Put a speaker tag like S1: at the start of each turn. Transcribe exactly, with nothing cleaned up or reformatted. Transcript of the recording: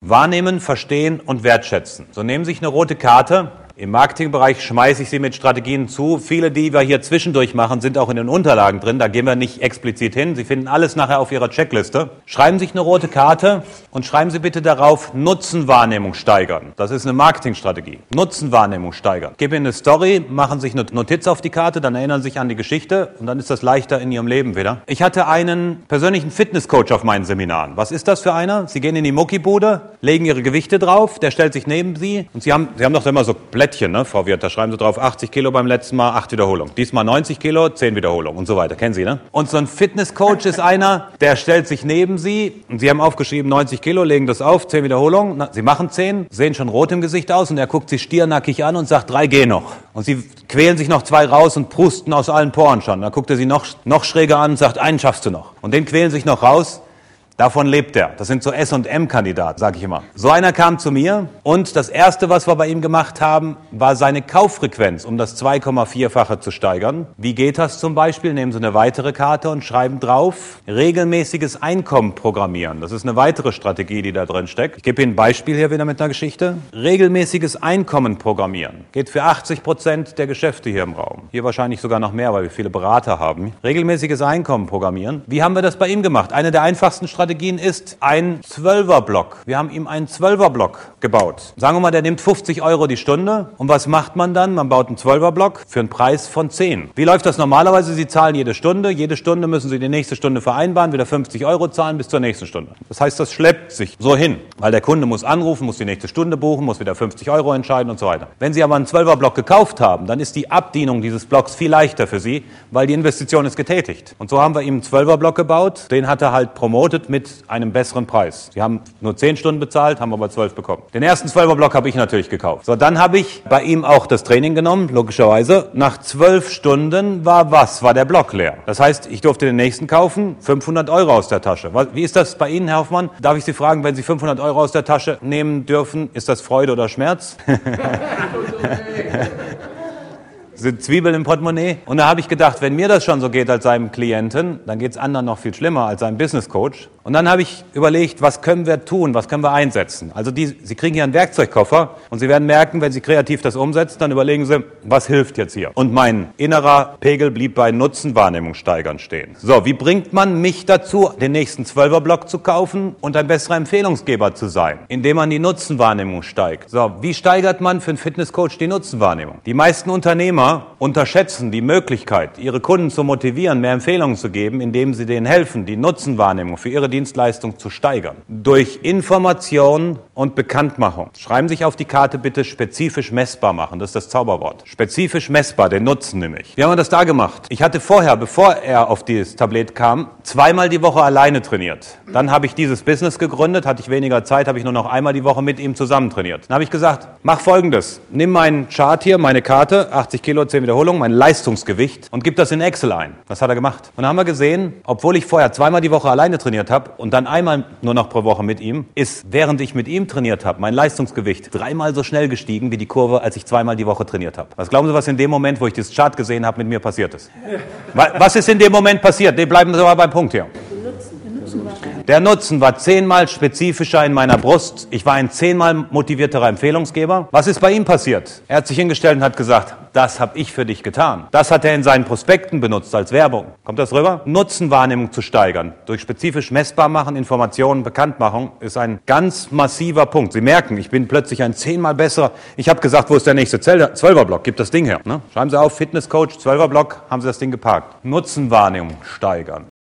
S1: Wahrnehmen, verstehen und wertschätzen. So, nehmen Sie sich eine rote Karte. Im Marketingbereich schmeiße ich Sie mit Strategien zu. Viele, die wir hier zwischendurch machen, sind auch in den Unterlagen drin. Da gehen wir nicht explizit hin. Sie finden alles nachher auf Ihrer Checkliste. Schreiben Sie sich eine rote Karte und schreiben Sie bitte darauf Nutzenwahrnehmung steigern. Das ist eine Marketingstrategie. Nutzenwahrnehmung steigern. Geben Ihnen eine Story, machen sich eine Notiz auf die Karte, dann erinnern Sie sich an die Geschichte und dann ist das leichter in Ihrem Leben wieder. Ich hatte einen persönlichen Fitnesscoach auf meinen Seminaren. Was ist das für einer? Sie gehen in die Muckibude, legen Ihre Gewichte drauf, der stellt sich neben Sie und Sie haben, Sie haben doch immer so Blättchen. Ne, Frau Wirth, da schreiben Sie drauf, achtzig Kilo beim letzten Mal, acht Wiederholungen. Diesmal neunzig Kilo, zehn Wiederholungen und so weiter. Kennen Sie, ne? Und so ein Fitnesscoach ist einer, der stellt sich neben Sie und Sie haben aufgeschrieben neunzig Kilo, legen das auf, zehn Wiederholungen. Na, Sie machen zehn, sehen schon rot im Gesicht aus und er guckt Sie stiernackig an und sagt, drei gehen noch. Und Sie quälen sich noch zwei raus und prusten aus allen Poren schon. Dann guckt er Sie noch, noch schräger an und sagt, einen schaffst du noch. Und den quälen sich noch raus. Davon lebt er. Das sind so S und M-Kandidaten, sage ich immer. So einer kam zu mir und das Erste, was wir bei ihm gemacht haben, war seine Kauffrequenz, um das zwei Komma vier-fache zu steigern. Wie geht das zum Beispiel? Nehmen Sie eine weitere Karte und schreiben drauf, regelmäßiges Einkommen programmieren. Das ist eine weitere Strategie, die da drin steckt. Ich gebe Ihnen ein Beispiel hier wieder mit einer Geschichte. Regelmäßiges Einkommen programmieren. Geht für achtzig Prozent der Geschäfte hier im Raum. Hier wahrscheinlich sogar noch mehr, weil wir viele Berater haben. Regelmäßiges Einkommen programmieren. Wie haben wir das bei ihm gemacht? Eine der einfachsten Strategien ist ein Zwölferblock. Wir haben ihm einen Zwölferblock gebaut. Sagen wir mal, der nimmt fünfzig Euro die Stunde. Und was macht man dann? Man baut einen Zwölferblock für einen Preis von zehn. Wie läuft das normalerweise? Sie zahlen jede Stunde. Jede Stunde müssen Sie die nächste Stunde vereinbaren, wieder fünfzig Euro zahlen bis zur nächsten Stunde. Das heißt, das schleppt sich so hin, weil der Kunde muss anrufen, muss die nächste Stunde buchen, muss wieder fünfzig Euro entscheiden und so weiter. Wenn Sie aber einen Zwölferblock gekauft haben, dann ist die Abdienung dieses Blocks viel leichter für Sie, weil die Investition ist getätigt. Und so haben wir ihm einen Zwölferblock gebaut. Den hat er halt promotet mit einem besseren Preis. Sie haben nur zehn Stunden bezahlt, haben aber zwölf bekommen. Den ersten Zwölferblock habe ich natürlich gekauft. So, dann habe ich bei ihm auch das Training genommen, logischerweise. Nach zwölf Stunden war was? War der Block leer. Das heißt, ich durfte den nächsten kaufen, fünfhundert Euro aus der Tasche. Wie ist das bei Ihnen, Herr Hoffmann? Darf ich Sie fragen, wenn Sie fünfhundert Euro aus der Tasche nehmen dürfen, ist das Freude oder Schmerz? Sind Zwiebeln im Portemonnaie. Und da habe ich gedacht, wenn mir das schon so geht als seinem Klienten, dann geht es anderen noch viel schlimmer als seinem Business Coach. Und dann habe ich überlegt, was können wir tun, was können wir einsetzen. Also die, Sie kriegen hier einen Werkzeugkoffer und Sie werden merken, wenn Sie kreativ das umsetzen, dann überlegen Sie, was hilft jetzt hier. Und mein innerer Pegel blieb bei Nutzenwahrnehmung steigern stehen. So, wie bringt man mich dazu, den nächsten Zwölferblock zu kaufen und ein besserer Empfehlungsgeber zu sein? Indem man die Nutzenwahrnehmung steigt. So, wie steigert man für einen Fitnesscoach die Nutzenwahrnehmung? Die meisten Unternehmer unterschätzen die Möglichkeit, ihre Kunden zu motivieren, mehr Empfehlungen zu geben, indem sie denen helfen, die Nutzenwahrnehmung für ihre Dienstleistung zu steigern. Durch Information und Bekanntmachung. Schreiben Sie sich auf die Karte bitte spezifisch messbar machen. Das ist das Zauberwort. Spezifisch messbar, den Nutzen nämlich. Wie haben wir das da gemacht? Ich hatte vorher, bevor er auf dieses Tablet kam, zweimal die Woche alleine trainiert. Dann habe ich dieses Business gegründet, hatte ich weniger Zeit, habe ich nur noch einmal die Woche mit ihm zusammen trainiert. Dann habe ich gesagt, mach Folgendes. Nimm meinen Chart hier, meine Karte, achtzig Kilo, zehn Wiederholungen, mein Leistungsgewicht und gib das in Excel ein. Das hat er gemacht. Und dann haben wir gesehen, obwohl ich vorher zweimal die Woche alleine trainiert habe und dann einmal nur noch pro Woche mit ihm, ist, während ich mit ihm trainiert habe, mein Leistungsgewicht dreimal so schnell gestiegen wie die Kurve, als ich zweimal die Woche trainiert habe. Was glauben Sie, was in dem Moment, wo ich das Chart gesehen habe, mit mir passiert ist? Was ist in dem Moment passiert? Nee, bleiben Sie mal beim Punkt hier. Der Nutzen war zehnmal spezifischer in meiner Brust. Ich war ein zehnmal motivierterer Empfehlungsgeber. Was ist bei ihm passiert? Er hat sich hingestellt und hat gesagt, das habe ich für dich getan. Das hat er in seinen Prospekten benutzt als Werbung. Kommt das rüber? Nutzenwahrnehmung zu steigern. Durch spezifisch messbar machen, Informationen, Bekanntmachung ist ein ganz massiver Punkt. Sie merken, ich bin plötzlich ein zehnmal besserer. Ich habe gesagt, wo ist der nächste Zwölferblock? Gib das Ding her. Ne? Schreiben Sie auf, Fitnesscoach, Zwölferblock, haben Sie das Ding geparkt. Nutzenwahrnehmung steigern.